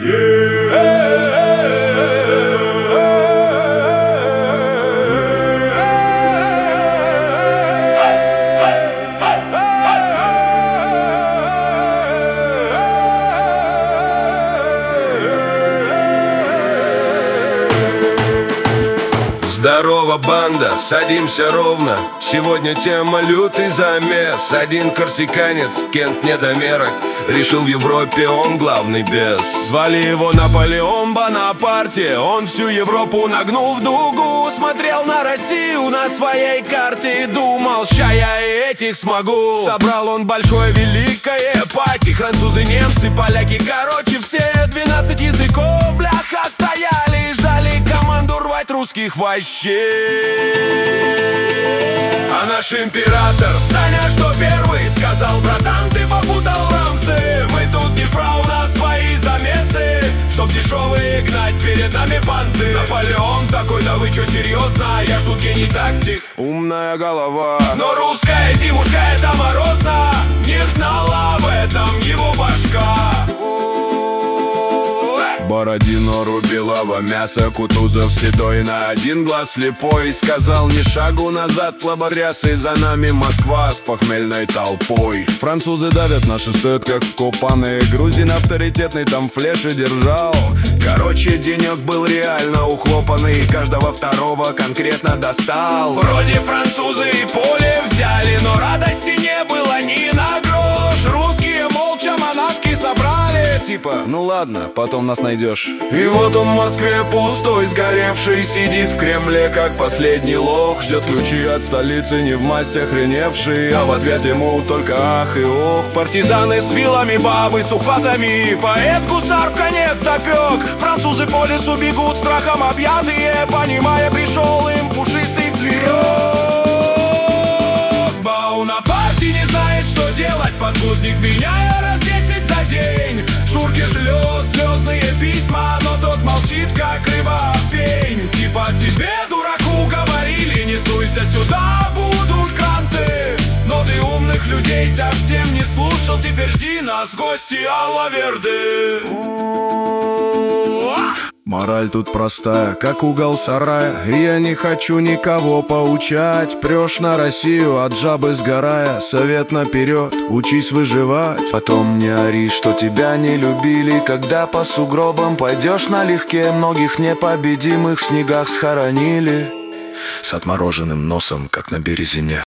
Здорово, банда, садимся ровно. Сегодня тема лютый замес. Один корсиканец, Кент недомерок, решил в Европе он главный бес. Звали его Наполеон Бонапарте. Он всю Европу нагнул в дугу. Смотрел на Россию на своей карте и думал: ща я и этих смогу. Собрал он большое великое пати. Французы, немцы, поляки, короче все 12 языков, бляха, стояли и ждали команду рвать русских вообще. А наш император Саня, что первый, сказал: братан, ты попутал рамсы. Мы тут не фрау, на свои замесы, чтоб дешевые гнать перед нами банды. Наполеон такой: да вы чё, серьезно? Я ж тут гений тактик, умная голова. Но русская зимушка — это морозно. Не знала об этом его башка. Бородино рубилово мясо, Кутузов седой на один глаз слепой. Сказал: ни шагу назад, лоботрясы, за нами Москва с похмельной толпой. Французы давят, наши стоят как вкопанные. Грузин авторитетный там флеши держал. Короче, денег был реально ухлопанный, каждого второго конкретно достал. Вроде французы и поле взяли, но радости не было ни на грош. Русские молча манатки собрали, типа: ну ладно, потом нас найдешь. И вот он в Москве пустой, сгоревший, сидит в Кремле как последний лох. Ждет ключи от столицы, не в масть охреневший, а в ответ ему только ах и ох. Партизаны с вилами, бабы с ухватами, поэт-гусар в конец допек. Французы по лесу бегут, страхом объятые, понимая, пришел им пушистый зверек. Бонапарт не знает, что делать, подгузник меняя раз 10 за день. Шурке шлет слезные письма, но тот молчит, как рыба об пень. Типа: тебе, дураку, говорили, не суйся сюда, будут канты. Но ты умных людей совсем не слушал, теперь жди нас, гости Алаверды. Мораль тут простая, как угол сарая. И я не хочу никого поучать. Прешь на Россию, от жабы сгорая. Совет наперед, учись выживать. Потом не ори, что тебя не любили. Когда по сугробам пойдешь налегке, многих непобедимых в снегах схоронили с отмороженным носом, как на березине.